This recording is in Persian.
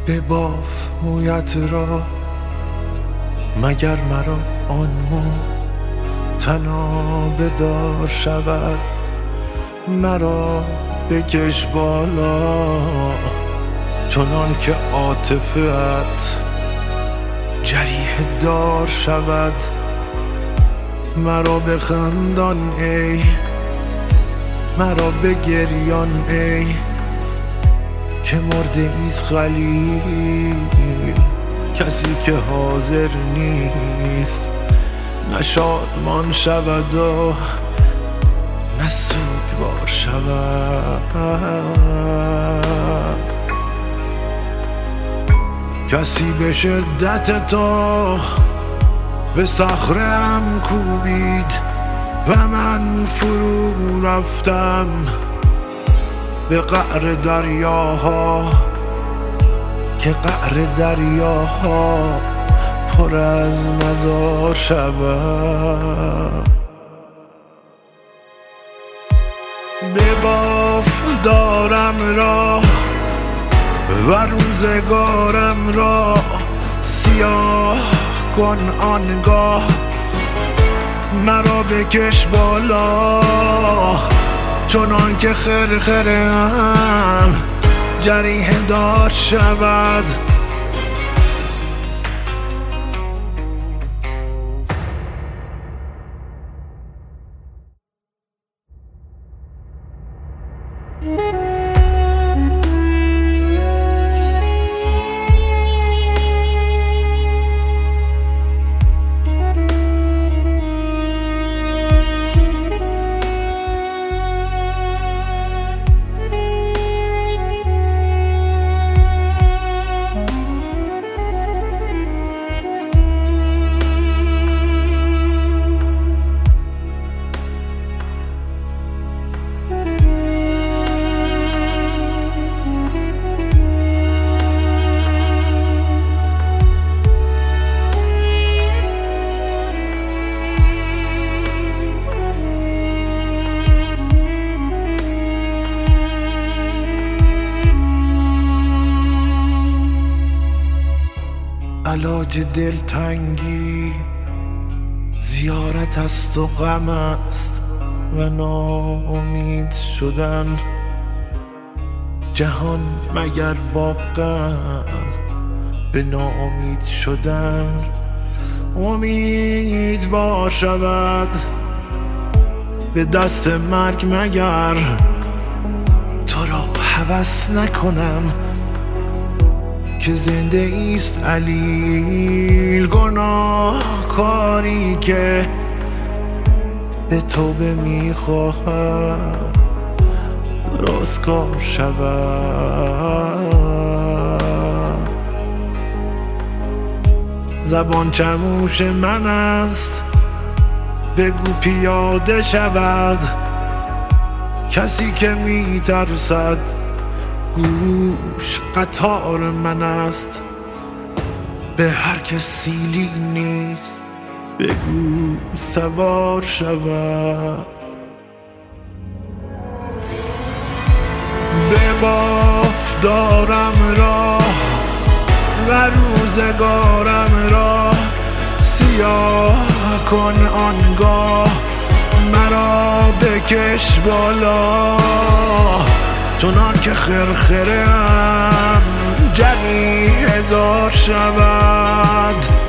بباف مویت را مگر مرا آن مو تنها بدار شود. مرا بکش بالا چنان که عاطفه‌ات جریح دار شود. مرا بخندان ای مرا بگریان ای که مرده ایست خلیل، کسی که حاضر نیست نه شادمان شود و نه سوگوار شود. کسی به شدت تو به صخره‌ام کوبید و من فرو رفتم به قعر دریاها که قعر دریاها پر از مزار شود. بباف دارم را و روزگارم را سیاه کن آنگاه. مرا بکش بالا چنان که خرخره‌ام جریح دار شود. علاج دلتنگی زیارت است و غم است و ناامید شدن. جهان مگر با غم به ناامید شدن امیدوار شود. به دست مرگ مگر تو را هوس نکنم که زنده ایست علیل. گناه کاری که به توبه میخواهم درست کار شود. زبان چموش من است بگو پیاده شود. کسی که میترسد گوش قطار من است. به هر که سیلی نیست بگو سوار شود. بباف دارم را و روزگارم را سیاه کن آنگاه. مرا بکش بالا چنان که خرخره‌ام جریح دار شود.